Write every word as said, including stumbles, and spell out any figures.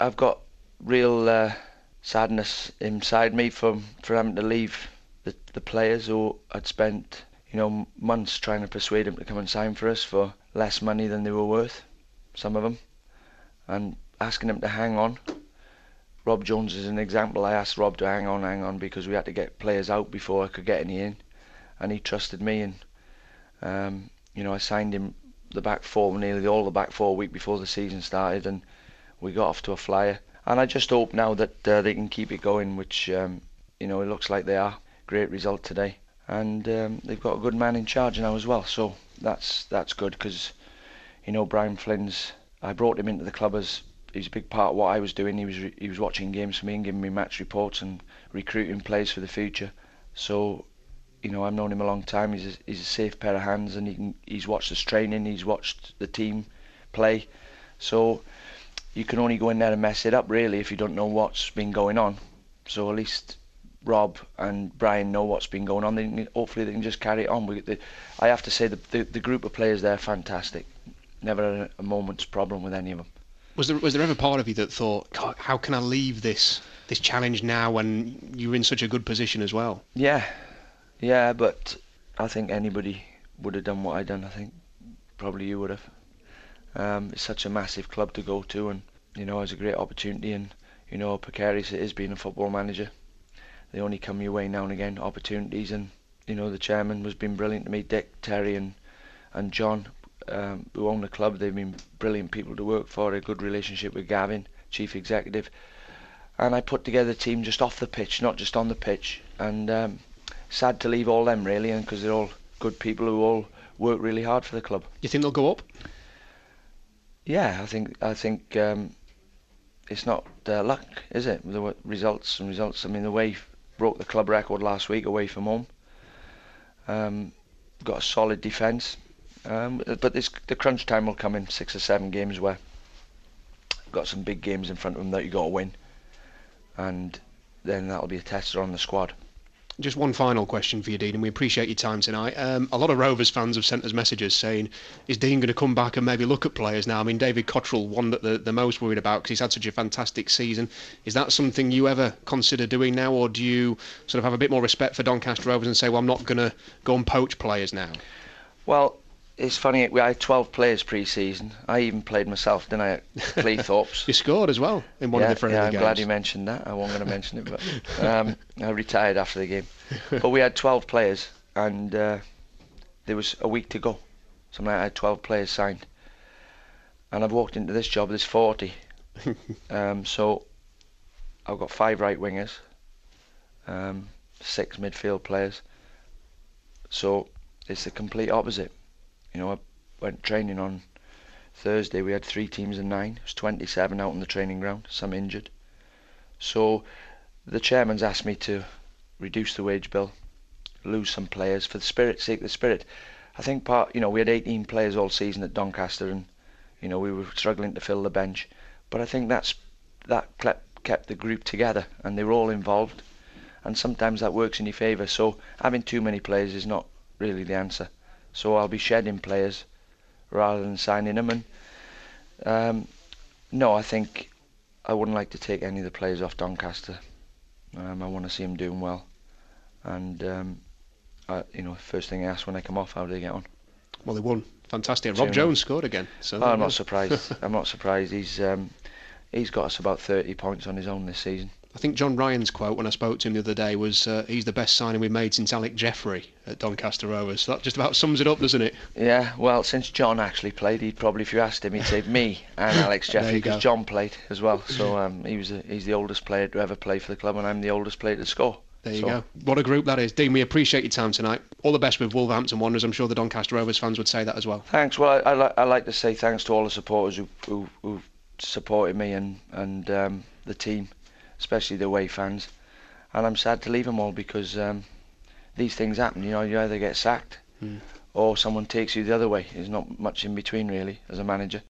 I've got real uh, sadness inside me from for having to leave the the players who I'd spent you know months trying to persuade them to come and sign for us for less money than they were worth, some of them, and asking them to hang on. Rob Jones is an example. I asked Rob to hang on, hang on, because we had to get players out before I could get any in, and he trusted me, and um, you know I signed him the back four, nearly all the back four a week before the season started, and we got off to a flyer. And I just hope now that uh, they can keep it going, which um, you know it looks like they are. Great result today, and um, they've got a good man in charge now as well. So that's that's good, because you know Brian Flynn's. I brought him into the club as he's a big part of what I was doing. He was he was watching games for me and giving me match reports and recruiting players for the future. So you know I've known him a long time. He's a, he's a safe pair of hands, and he can, he's watched us training. He's watched the team play. So you can only go in there and mess it up really if you don't know what's been going on. So at least Rob and Brian know what's been going on. They can, hopefully they can just carry it on. We, the, I have to say the, the the group of players there are fantastic. Never had a, a moment's problem with any of them. Was there was there ever part of you that thought, God, how can I leave this this challenge now when you're in such a good position as well? Yeah, yeah, but I think anybody would have done what I done. I think probably you would have. Um, it's such a massive club to go to, and you know it's a great opportunity, and you know how precarious it is being a football manager. They only come your way now and again, opportunities, and you know the chairman has been brilliant to me, Dick, Terry, and and John, um, who own the club. They've been brilliant people to work for. A good relationship with Gavin, chief executive, and I put together a team just off the pitch, not just on the pitch. And um, sad to leave all them really, and because they're all good people who all work really hard for the club. You think they'll go up? Yeah, I think I think um, it's not uh, luck, is it? The results and results. I mean, the way broke the club record last week away from home. Um, got a solid defence, um, but this, the crunch time will come in six or seven games where got some big games in front of them that you got to win, and then that'll be a tester on the squad. Just one final question for you, Dean, and we appreciate your time tonight. Um, a lot of Rovers fans have sent us messages saying, is Dean going to come back and maybe look at players now? I mean, David Cottrell, one that they're the most worried about because he's had such a fantastic season. Is that something you ever consider doing now, or do you sort of have a bit more respect for Doncaster Rovers and say, well, I'm not going to go and poach players now? Well, it's funny, we had twelve players pre-season. I even played myself, didn't I, at Cleethorpes? You scored as well in one yeah, of the friendly yeah, I'm games. glad you mentioned that. I wasn't going to mention it, but um, I retired after the game. But we had twelve players, and uh, there was a week to go. So I had twelve players signed. And I've walked into this job, there's forty. um, so I've got five right wingers, um, six midfield players. So it's the complete opposite. You know, I went training on Thursday. We had three teams of nine. It was twenty-seven out on the training ground, some injured. So the chairman's asked me to reduce the wage bill, lose some players for the spirit's sake. The spirit. I think part. You know, we had eighteen players all season at Doncaster, and you know we were struggling to fill the bench. But I think that's that kept the group together, and they were all involved. And sometimes that works in your favour. So having too many players is not really the answer. So I'll be shedding players rather than signing them. And um, no, I think I wouldn't like to take any of the players off Doncaster. Um, I want to see them doing well. And um, I, you know, first thing I ask when I come off, how do they get on? Well, they won. Fantastic. Rob Jones scored again. So oh, I'm not surprised. I'm not surprised. He's um, he's got us about thirty points on his own this season. I think John Ryan's quote when I spoke to him the other day was, uh, he's the best signing we've made since Alec Jeffrey at Doncaster Rovers. So that just about sums it up, doesn't it? Yeah, well, since John actually played, he'd probably, if you asked him, he'd say me and Alex Jeffrey, because John played as well. So um, he was a, he's the oldest player to ever play for the club, and I'm the oldest player to score. There you so. go. What a group that is. Dean, we appreciate your time tonight. All the best with Wolverhampton Wanderers. I'm sure the Doncaster Rovers fans would say that as well. Thanks. Well, I, I, li- I like to say thanks to all the supporters who, who, who supported me and, and um, the team, especially the away fans. And I'm sad to leave them all because um, these things happen. You know, you either get sacked mm. or someone takes you the other way. There's not much in between really as a manager.